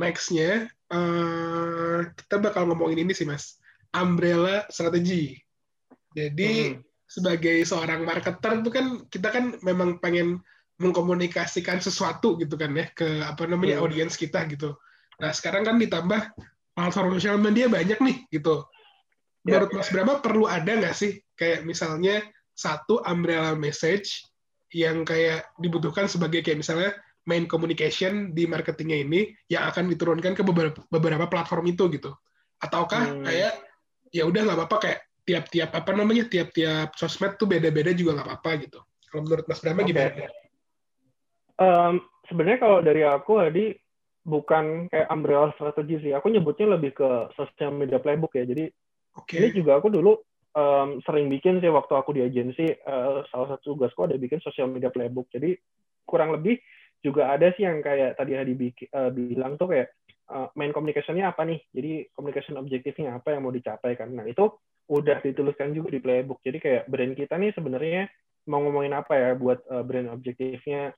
Next-nya, kita bakal ngomongin ini sih, Mas. Umbrella strategy. Jadi, Mm-mm. sebagai seorang marketer itu kan, kita kan memang pengen mengkomunikasikan sesuatu gitu kan ya, ke apa namanya, Mm. audiens kita gitu. Nah, sekarang kan ditambah platform sosial media banyak nih gitu. Ya. Menurut Mas Brahma perlu ada nggak sih kayak misalnya satu umbrella message yang kayak dibutuhkan sebagai kayak misalnya main communication di marketingnya ini yang akan diturunkan ke beberapa platform itu gitu, ataukah Mm. kayak ya udah nggak apa-apa kayak tiap-tiap apa namanya tiap-tiap sosmed tuh beda-beda juga nggak apa-apa gitu. Kalau menurut Mas Brahma Oke. gimana? Sebenarnya kalau dari aku tadi bukan kayak umbrella strategi sih. Aku nyebutnya lebih ke social media playbook ya. Jadi ini Oke. juga aku dulu sering bikin sih waktu aku di agensi. Salah satu tugasku ada bikin social media playbook. Jadi kurang lebih juga ada sih yang kayak tadi Hadi bilang tuh kayak main communication-nya apa nih. Jadi communication objektifnya apa yang mau dicapai kan. Nah itu udah dituliskan juga di playbook. Jadi kayak brand kita nih sebenarnya mau ngomongin apa ya buat brand objektifnya.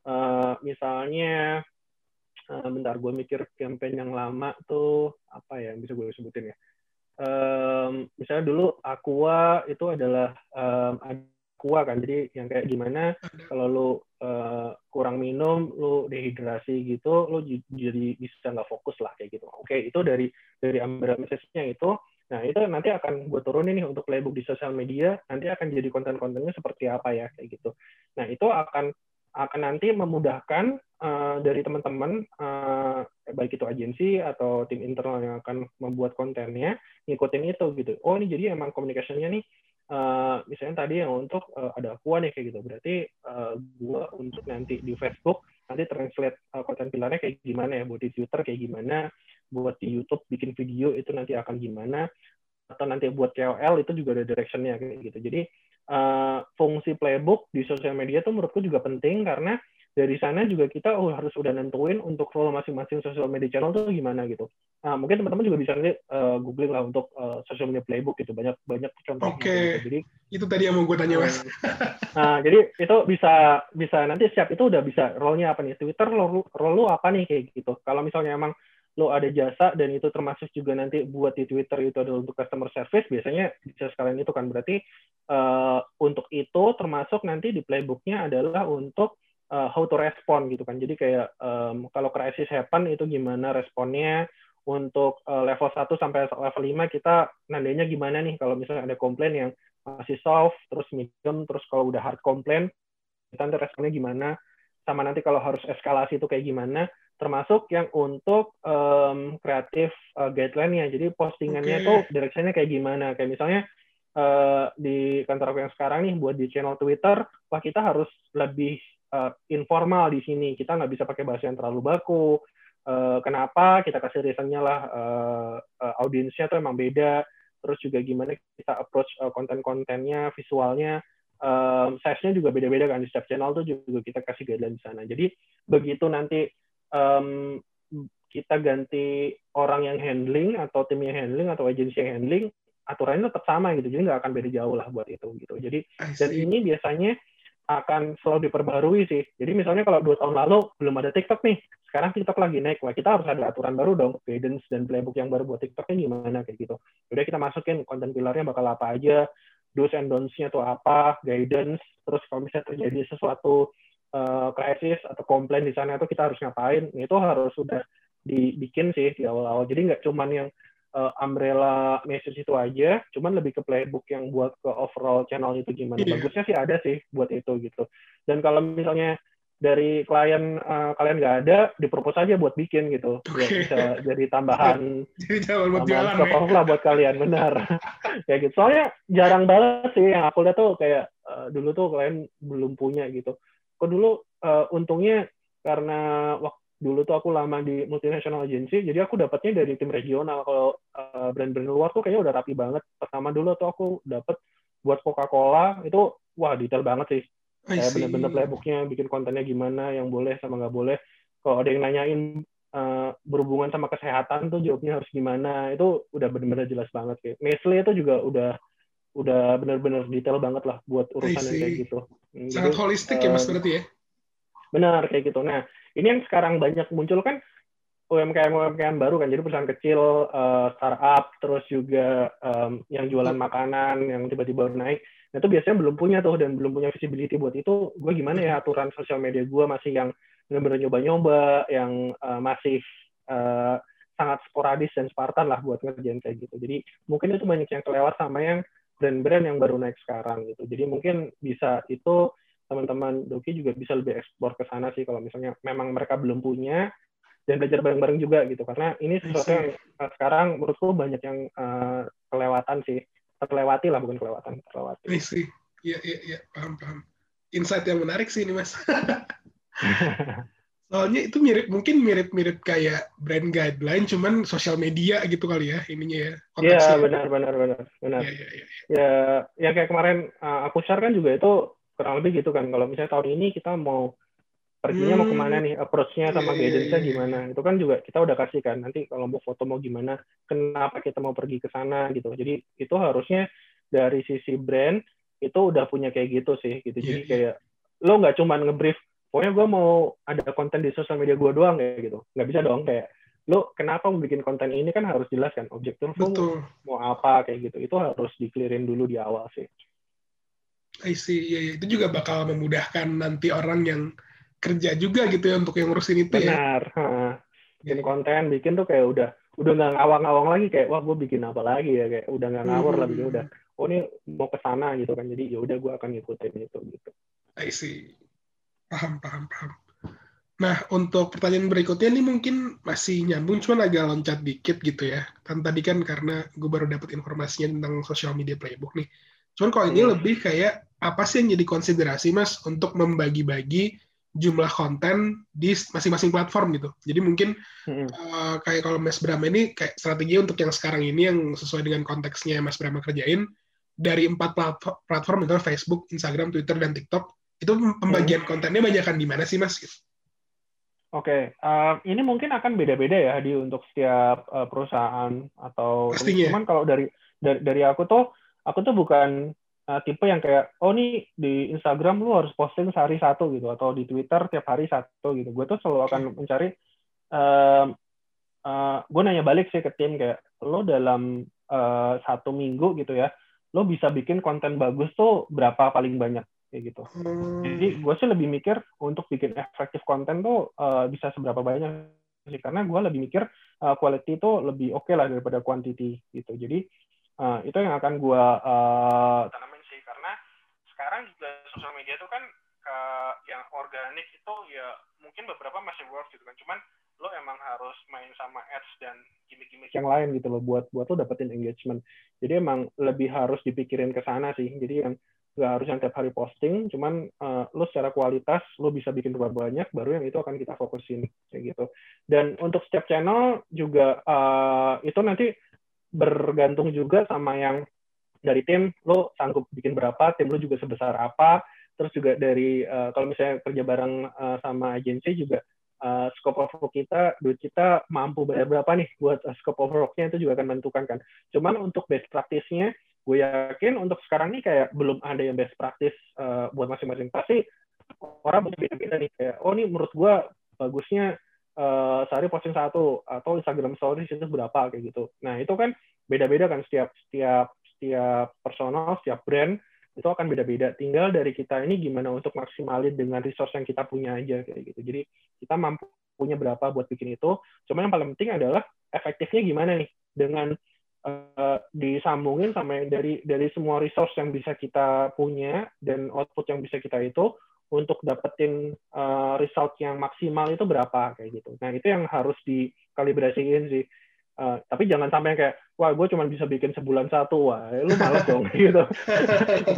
Misalnya bentar gue mikir campaign yang lama tuh apa ya yang bisa gue sebutin ya. Misalnya dulu Aqua itu adalah Aqua kan, jadi yang kayak gimana kalau lu kurang minum, lu dehidrasi gitu, lu jadi bisa nggak fokus lah kayak gitu. Oke, itu dari umbrella message-nya itu. Nah, itu nanti akan gue turunin nih untuk playbook di sosial media, nanti akan jadi konten-kontennya seperti apa ya kayak gitu. Nah, itu akan nanti memudahkan dari teman-teman baik itu agensi atau tim internal yang akan membuat kontennya ngikutin itu gitu. Oh ini jadi emang komunikasinya nih misalnya tadi yang untuk ada aqua nih kayak gitu. Berarti gue untuk nanti di Facebook nanti translate konten pilarnya kayak gimana ya, buat di Twitter kayak gimana, buat di YouTube bikin video itu nanti akan gimana, atau nanti buat KOL itu juga ada directionnya kayak gitu. Jadi fungsi playbook di sosial media tuh menurutku juga penting karena dari sana juga kita harus udah nentuin untuk role masing-masing sosial media channel tuh gimana gitu. Nah, mungkin teman-teman juga bisa nanti googling lah untuk sosial media playbook gitu, banyak banyak contohnya kayak gitu. Oke. Jadi Itu tadi yang mau gue tanya, Mas. nah, jadi itu bisa nanti siap itu udah bisa role-nya apa nih? Twitter role lu apa nih kayak gitu. Kalau misalnya emang lo ada jasa dan itu termasuk juga nanti buat di Twitter itu adalah untuk customer service, biasanya bisa sekalian itu kan. Berarti untuk itu termasuk nanti di playbook-nya adalah untuk how to respond gitu kan. Jadi kayak kalau crisis happen itu gimana responnya, untuk level 1 sampai level 5 kita nandanya gimana nih kalau misalnya ada komplain yang masih soft, terus medium, terus kalau udah hard complaint, kita nanti responnya gimana, sama nanti kalau harus eskalasi itu kayak gimana, termasuk yang untuk kreatif guideline-nya. Jadi postingannya tuh Oke. direction-nya kayak gimana. Kayak misalnya di kantor aku yang sekarang nih, buat di channel Twitter, wah kita harus lebih informal di sini. Kita nggak bisa pakai bahasa yang terlalu baku. Kenapa? Kita kasih reason-nya lah, audiensnya tuh emang beda. Terus juga gimana kita approach konten-kontennya, visualnya, size-nya juga beda-beda kan di setiap channel tuh juga kita kasih guideline di sana. Jadi begitu nanti kita ganti orang yang handling atau tim yang handling atau agensi yang handling, aturannya tetap sama gitu. Jadi nggak akan beda jauh lah buat itu gitu. Jadi I dan see. ini biasanya akan selalu diperbarui sih. Jadi misalnya kalau 2 tahun lalu belum ada TikTok nih, sekarang TikTok lagi naik, wah kita harus ada aturan baru dong, guidance dan playbook yang baru buat TikToknya gimana kayak gitu. Udah kita masukin konten pilarnya bakal apa aja, do's and don'ts-nya tuh apa, guidance, terus kalau misalnya terjadi sesuatu krisis atau komplain di sana tuh kita harus ngapain, itu harus sudah dibikin sih di awal-awal. Jadi nggak cuman yang umbrella message itu aja, cuman lebih ke playbook yang buat ke overall channel itu gimana. Iya. Bagusnya sih ada sih buat itu gitu. Dan kalau misalnya dari klien kalian nggak ada, dipropose aja buat bikin gitu. Ya, Oke. bisa jadi tambahan Jadi jangan buat jualan scope ya. of lah buat kalian, benar. Kayak gitu. Soalnya jarang banget sih yang aku lihat tuh kayak dulu tuh kalian belum punya gitu. Kok dulu untungnya karena waktu dulu tuh aku lama di multinational agency, jadi aku dapatnya dari tim regional. Kalau brand-brand luar tuh kayaknya udah rapi banget. Pertama dulu tuh aku dapat buat Coca-Cola, itu wah detail banget sih. I Kayak bener-bener see. playbooknya, bikin kontennya gimana, yang boleh sama nggak boleh. Kalau ada yang nanyain berhubungan sama kesehatan tuh jawabnya harus gimana, itu udah bener-bener jelas banget. Kayak Nestle itu juga udah bener-bener detail banget lah buat I urusan yang kayak see. gitu. Jadi Sangat holistik ya Mas berarti ya? benar kayak gitu. Nah, ini yang sekarang banyak muncul kan UMKM baru kan, jadi perusahaan kecil, startup, terus juga yang jualan makanan yang tiba-tiba naik. Nah itu biasanya belum punya tuh dan belum punya visibility buat itu. Gue gimana ya aturan sosial media gue masih yang benar-benar nyoba-nyoba, yang masih sangat sporadis dan spartan lah buat ngerjain kayak gitu. Jadi mungkin itu banyak yang kelewat sama yang brand-brand yang baru naik sekarang gitu. Jadi mungkin bisa itu teman-teman Doki juga bisa lebih eksplor ke sana sih kalau misalnya memang mereka belum punya, dan belajar bareng-bareng juga gitu. Karena ini sesuatu yang sekarang menurutku banyak yang kelewatan sih. Terlewati lah, bukan kelewatan, terlewati. Iya, paham. Insight yang menarik sih ini, Mas. Soalnya itu mungkin mirip kayak brand guideline, cuman sosial media gitu kali ya ininya ya, konteksnya. Iya, benar. Ya kayak kemarin aku share kan juga itu kurang lebih gitu kan. Kalau misalnya tahun ini kita mau perginya mau kemana nih, approach-nya sama guidance-nya gimana. Itu kan juga kita udah kasih kan, nanti kalau mau foto mau gimana, kenapa kita mau pergi ke sana gitu. Jadi itu harusnya dari sisi brand, itu udah punya kayak gitu sih. Gitu. Jadi kayak, lo nggak cuma nge-brief, pokoknya gue mau ada konten di sosial media gue doang kayak gitu. Nggak bisa dong, kayak, lo kenapa mau bikin konten ini kan harus jelas kan, objektif lo mau apa kayak gitu. Itu harus di-clearin dulu di awal sih. I see, iya. Itu juga bakal memudahkan nanti orang yang kerja juga gitu ya untuk yang ngurusin itu. Benar. Bikin konten, bikin tuh kayak udah nggak ngawang-ngawang lagi, kayak wah gue bikin apa lagi ya, kayak udah nggak ngawur lah, bikin udah oh ini mau ke sana gitu kan, jadi ya udah gue akan ngikutin itu gitu. I see. Paham. Nah, untuk pertanyaan berikutnya ini mungkin masih nyambung, cuman agak loncat dikit gitu ya. Kan tadi kan karena gue baru dapat informasinya tentang social media playbook nih. Cuman kalau ini lebih kayak apa sih yang jadi konsiderasi, Mas, untuk membagi-bagi jumlah konten di masing-masing platform gitu. Jadi mungkin kayak kalau Mas Brahma ini kayak strategi untuk yang sekarang ini yang sesuai dengan konteksnya Mas Brahma kerjain, dari 4 platform itu Facebook, Instagram, Twitter, dan TikTok, itu pembagian kontennya banyakan di mana sih, Mas? Oke, ini mungkin akan beda-beda ya untuk setiap perusahaan atau cuman kalau dari aku tuh bukan tipe yang kayak nih di Instagram lu harus posting sehari satu gitu, atau di Twitter tiap hari satu gitu. Gue tuh selalu akan mencari, gue nanya balik sih ke tim kayak, lo dalam 1 minggu gitu ya, lo bisa bikin konten bagus tuh berapa paling banyak kayak gitu. Jadi gue sih lebih mikir untuk bikin efektif konten tuh bisa seberapa banyak sih, karena gue lebih mikir quality itu lebih oke lah daripada quantity gitu. Jadi itu yang akan gue tanamin sih, karena sekarang juga sosial media itu kan yang organik itu ya mungkin beberapa masih worth gitu kan, cuman lo emang harus main sama ads dan gimmick-gimmick yang lain gitu loh buat lo dapetin engagement. Jadi emang lebih harus dipikirin ke sana sih. Jadi yang nggak harus yang tiap hari posting, cuman lo secara kualitas lo bisa bikin berapa banyak, baru yang itu akan kita fokusin kayak gitu. Dan untuk setiap channel juga itu nanti bergantung juga sama yang dari tim, lo sanggup bikin berapa, tim lo juga sebesar apa, terus juga dari kalau misalnya kerja bareng sama agensi juga scope of work kita, duit kita mampu bayar berapa nih buat scope of work-nya, itu juga akan menentukan kan. Cuman untuk best practice-nya, gue yakin untuk sekarang nih kayak belum ada yang best practice buat masing-masing. Pasti orang beda-beda nih, kayak nih menurut gue bagusnya sehari posting 1, atau Instagram stories itu berapa kayak gitu. Nah itu kan beda-beda kan, setiap personal, setiap brand itu akan beda-beda. Tinggal dari kita ini gimana untuk maksimalin dengan resource yang kita punya aja kayak gitu. Jadi kita mampu punya berapa buat bikin itu. Cuma yang paling penting adalah efektifnya gimana nih dengan disambungin sama dari semua resource yang bisa kita punya dan output yang bisa kita itu untuk dapetin result yang maksimal itu berapa kayak gitu. Nah itu yang harus dikalibrasiin sih. Tapi jangan sampai kayak, wah gue cuma bisa bikin sebulan 1, wah lu males dong gitu. Itu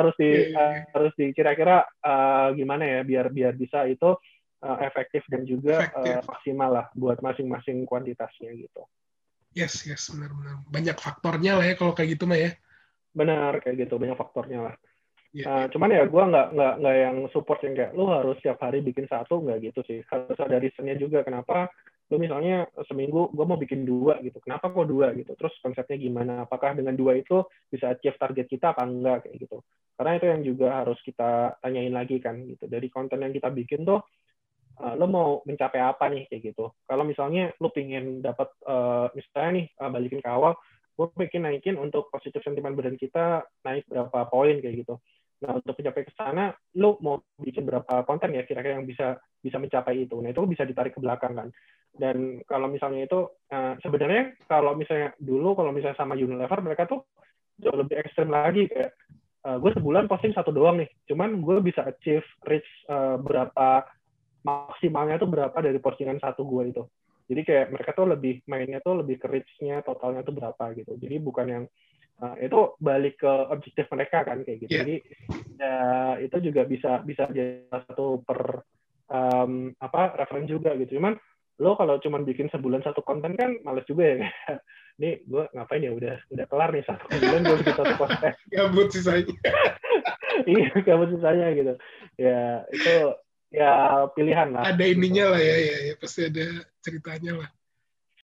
harus di kira-kira gimana ya biar bisa itu efektif dan juga maksimal lah buat masing-masing kuantitasnya gitu. Yes, benar-benar. Banyak faktornya lah ya kalau kayak gitu mah ya. Benar, kayak gitu, banyak faktornya lah. Cuman ya gue nggak yang support yang kayak lu harus setiap hari bikin 1, nggak gitu sih. Harus ada reasonnya juga kenapa lu misalnya seminggu gue mau bikin 2 gitu, kenapa kok 2 gitu, terus konsepnya gimana, apakah dengan 2 itu bisa achieve target kita apa enggak kayak gitu. Karena itu yang juga harus kita tanyain lagi kan gitu, dari konten yang kita bikin tuh lo mau mencapai apa nih kayak gitu. Kalau misalnya lo pingin dapat misalnya nih balikin ke awal, gue pengen naikin untuk positif sentimen badan kita naik berapa poin kayak gitu. Nah, untuk mencapai ke sana, lo mau bikin berapa konten ya kira-kira yang bisa mencapai itu. Nah, itu bisa ditarik ke belakang kan. Dan kalau misalnya itu, sebenarnya kalau misalnya dulu, kalau misalnya sama Unilever, mereka tuh jauh lebih ekstrem lagi. Kayak, gue sebulan posting 1 doang nih. Cuman gue bisa achieve reach berapa, maksimalnya tuh berapa dari postingan 1 gue itu. Jadi kayak mereka tuh lebih, mainnya tuh lebih ke reach-nya, totalnya tuh berapa gitu. Jadi bukan yang, itu balik ke objektif mereka kan kayak gitu. Jadi ya itu juga bisa jadi satu referensi juga gitu. Cuman lo kalau cuma bikin sebulan 1 konten kan males juga ya. Nih gue ngapain ya, udah kelar nih 1 bulan gue bikin 1 konten. Gabut sisanya. Iya, gabut sisanya gitu. Ya itu ya pilihan lah. Ada ininya lah ya pasti ada ceritanya lah.